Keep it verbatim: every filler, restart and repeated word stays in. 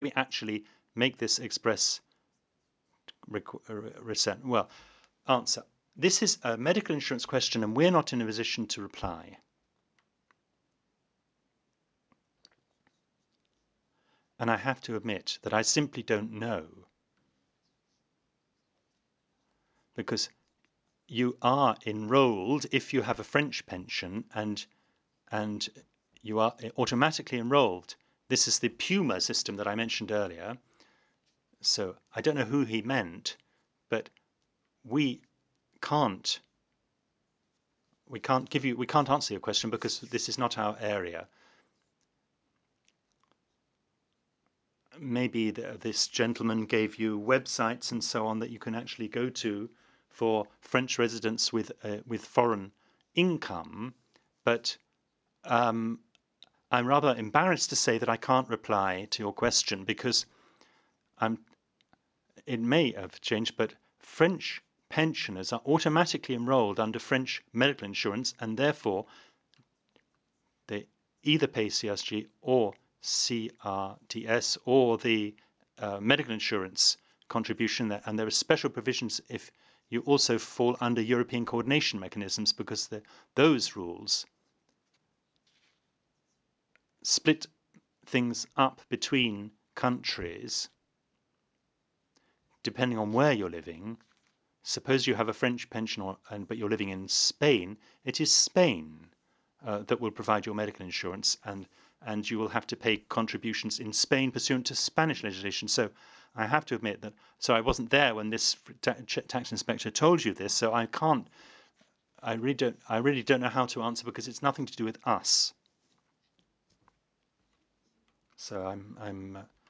we actually make this express resent? Well, answer. This is a medical insurance question and we're not in a position to reply. And I have to admit that I simply don't know. Because you are enrolled if you have a French pension and and you are automatically enrolled. This is the PUMA system that I mentioned earlier. So I don't know who he meant, but we can't we can't give you we can't answer your question because this is not our area. Maybe the, this gentleman gave you websites and so on that you can actually go to for French residents with uh, with foreign income, but um, I'm rather embarrassed to say that I can't reply to your question because I'm, it may have changed, but French pensioners are automatically enrolled under French medical insurance and therefore they either pay C S G or C R T S or the uh, medical insurance contribution, and there are special provisions if you also fall under European coordination mechanisms because the, those rules split things up between countries depending on where you're living. Suppose you have a French pension or, and, but you're living in Spain, it is Spain uh, that will provide your medical insurance and and you will have to pay contributions in Spain pursuant to Spanish legislation. So I have to admit that, so I wasn't there when this tax inspector told you this, so I can't, I really don't, I really don't know how to answer because it's nothing to do with us. So I'm, I'm, uh,